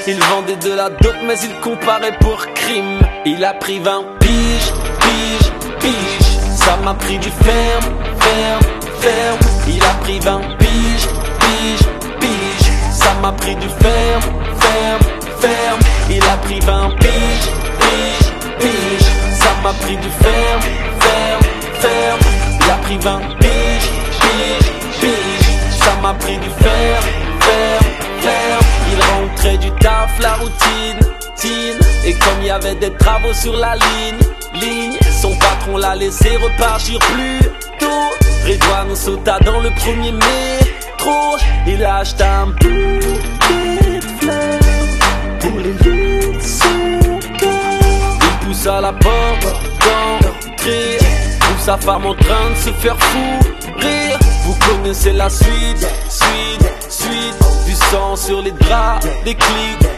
Il vendait de la dope mais il comparait pour crime. Il a pris 20 piges, piges, piges. Ça m'a pris du ferme, ferme, ferme. Il a pris 20 piges, piges, piges. Ça m'a pris du ferme, ferme, ferme. Il a pris 20 piges, piges, piges. Ça m'a pris du ferme, ferme, ferme. Il a pris 20 piges, piges, piges. Ça m'a pris du ferme, ferme, ferme. Il rentrait du taf, la routine, et comme il y avait des travaux sur la ligne, son patron l'a laissé repartir plus tôt. Redouane sauta dans le premier métro. Il a acheté un bouquet de fleurs pour les lieux de son cœur. Il poussa la porte d'entrée, trouve sa femme en train de se faire fourrer. Vous connaissez la suite, suite, suite. Du sang sur les draps, des clics,